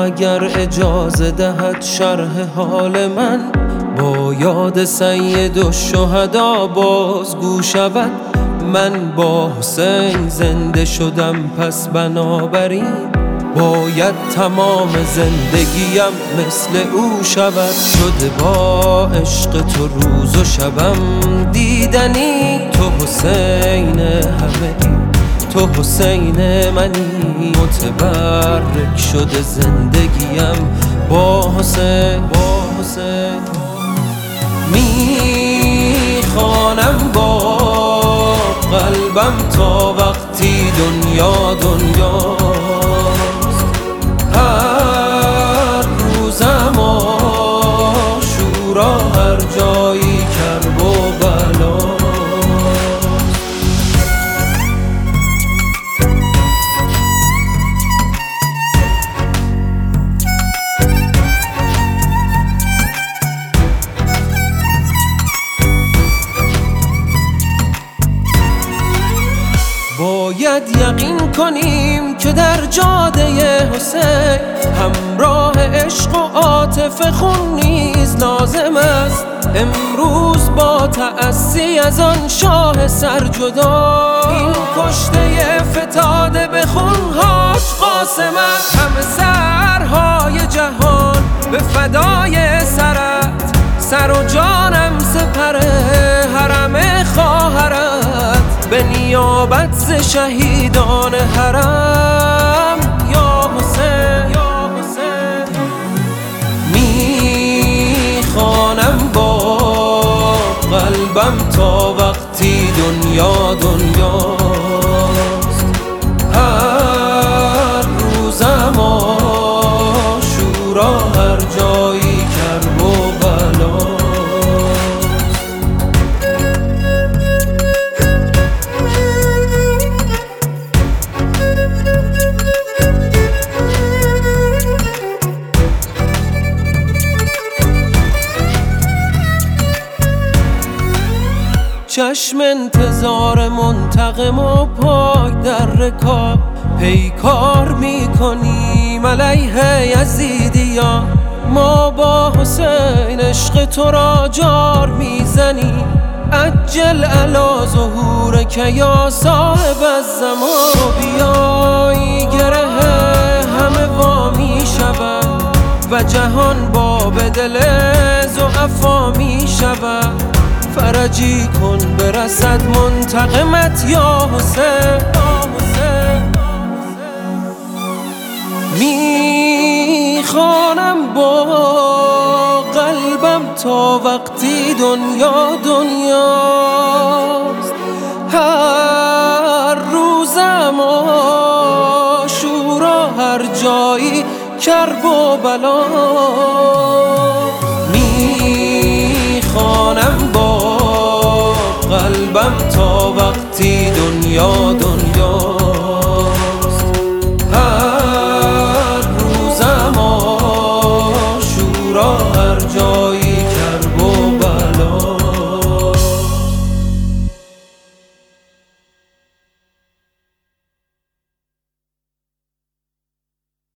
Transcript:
اگر اجازه دهد شرح حال من با یاد سید الشهدا بازگو شود. من با حسین زنده شدم پس بنابراین باید تمام زندگیم مثل او شود. شده با عشق تو روز و شبم دیدنی، تو حسین همه ای، تو حسین منی. متبرک شده زندگیم با حسین، با حسین. میخوانم با قلبم تا وقتی دنیا دنیاست. هر روزم آشورا، هر جایی کرب و بلاست. باید یقین کنیم که در جاده حسین همراه عشق و عاطفه خون نیز لازم است. امروز با تأسی از آن شاه سرجدا، این کشته فتاده به خونهاش قاسم است. همه سرهای جهان به فدای سرت، سر و جانم سپر حرم خواهرت. به نیابت ز شهیدان حرم یا حسین، یا حسین. میخوانم با قلبم تا وقتی دنیا دنیاست. هر روزم آشورا، هر جایی کرب و بلاست. چشم انتظار منتقم و پاک در رکاب، پیکار میکنیم علیه یزیدیان. ما با حسین عشق تو را جار میزنیم، عجل علی ظهورک یا صاحب الزمان. تو بیایی گره همه وا میشود و جهان باب دل ضعفا میشود. فرجی کن برسد منتقمت یا حسین. میخوانم با قلبم تا وقتی دنیا دنیاست. هر روزم آشورا، هر جایی کرب و بلاست. میخوانم با قلبم تا وقتی دنیا دنیا